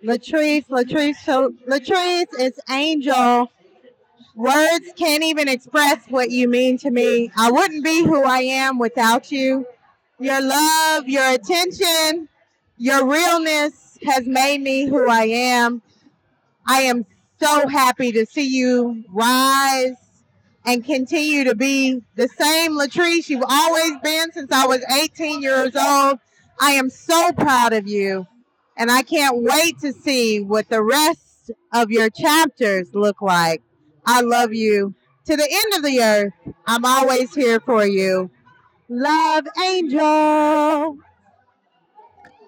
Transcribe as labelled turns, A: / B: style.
A: Latrice, it's Angel. Words can't even express what you mean to me. I wouldn't be who I am without you. Your love, your attention, your realness has made me who I am. I am so happy to see you rise and continue to be the same Latrice you've always been since I was 18 years old. I am so proud of you, and I can't wait to see what the rest of your chapters look like. I love you. To the end of the earth, I'm always here for you. Love, Angel.